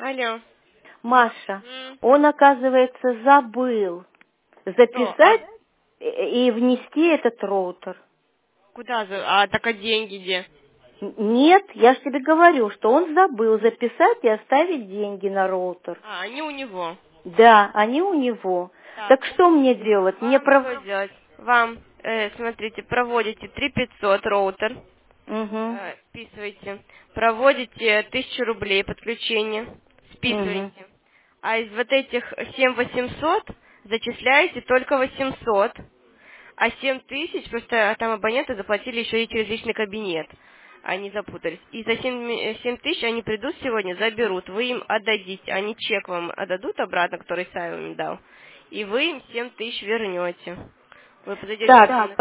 Алло. Маша, он, оказывается, забыл Что? записать и внести этот роутер. Куда же? А так а деньги где? Нет, я же тебе говорю, что он забыл записать и оставить деньги на роутер. А, они у него. Да, они у него. Так, Так что мне делать? Мне вам что делать? Вам, смотрите, проводите 3500 роутер, Угу, списываете, проводите 1000 рублей подключение, угу. списываете. А из вот этих 7800 зачисляете только 800, а 7000, просто там абоненты заплатили еще и через личный кабинет. Они запутались. И за 7000 они придут сегодня, заберут. Вы им отдадите. Они чек вам отдадут обратно, который Саев им дал. И вы им 7000 вернете. Вы подойдете Так,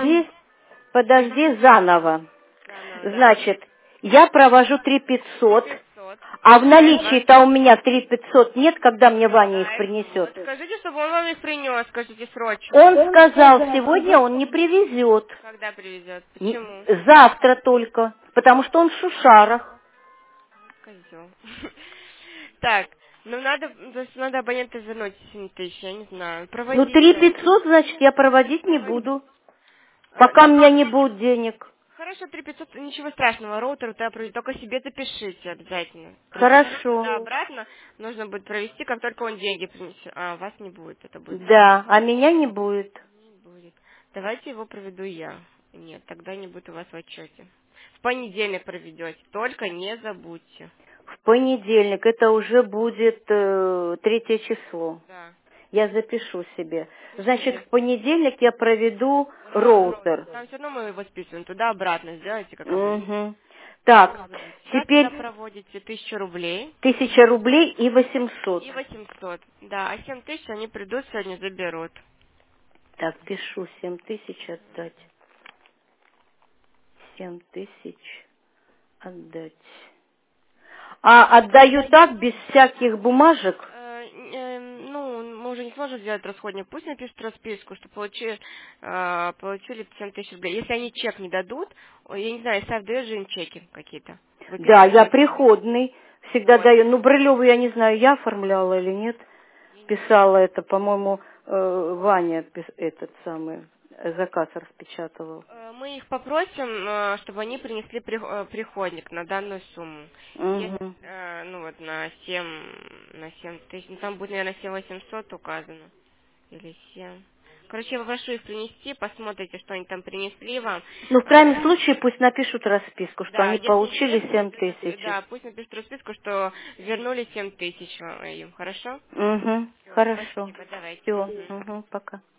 подожди заново. заново, да. Значит, я провожу 3500, 3500. а в Зачисляет вам. наличии-то у меня 3500 нет, когда мне Ваня их Вот принесет. скажите, чтобы он вам их принес, скажите срочно. Он сказал, сегодня он не привезет. Когда привезет? Почему? Завтра только, потому что он в Шушарах. Козел. Так, ну надо, то есть надо абонента вернуть 7000, я не знаю. Ну, Проводите. 3500, значит, я проводить не Проводите. буду, пока у меня не будет денег. Хорошо, 3500, ничего страшного, роутер тогда проведите, только себе запишите обязательно. 3500 Хорошо. туда-обратно нужно будет провести, как только он деньги принесет. А, вас не будет, это будет завтра. Да, а меня не будет. Не будет. Давайте его проведу я. Нет, тогда не будет у вас в отчете. В понедельник проведете, только не забудьте. В понедельник, это уже будет 3 число. Да. Я запишу себе. Значит, Пишите. в понедельник я проведу роутер. Там все равно мы его списываем. Туда-обратно сделайте, как обычно. Угу. Так, Сейчас теперь тогда проводите 1000 рублей 1000 рублей и 800. и 800. Да, а 7000 они придут сегодня, заберут. Так, пишу 7000 отдать. 7000 отдать. А отдаю так, без всяких бумажек? Ну, мы уже не сможем сделать расходник. Пусть напишут расписку, что получили 7000 рублей. Если они чек не дадут, я не знаю, Исаев дает же им чеки какие-то. Да, я Выписывает. приходный всегда Вот. даю. Ну, Брылеву я не знаю, я оформляла или нет. Писала это, по-моему, Ваня этот самый заказ распечатывал. Мы их попросим, чтобы они принесли приходник на данную сумму. Угу. Ну вот на 7000, ну там будет, наверное, 7800 указано. Или 7. Короче, я попрошу их принести, посмотрите, что они там принесли вам. Ну, в крайнем случае, пусть напишут расписку, что Да, они если получили есть, 7000. да, пусть напишут расписку, что вернули 7000 им, хорошо? Угу, Все, хорошо. спасибо, давайте. Все, Мгм. угу, пока.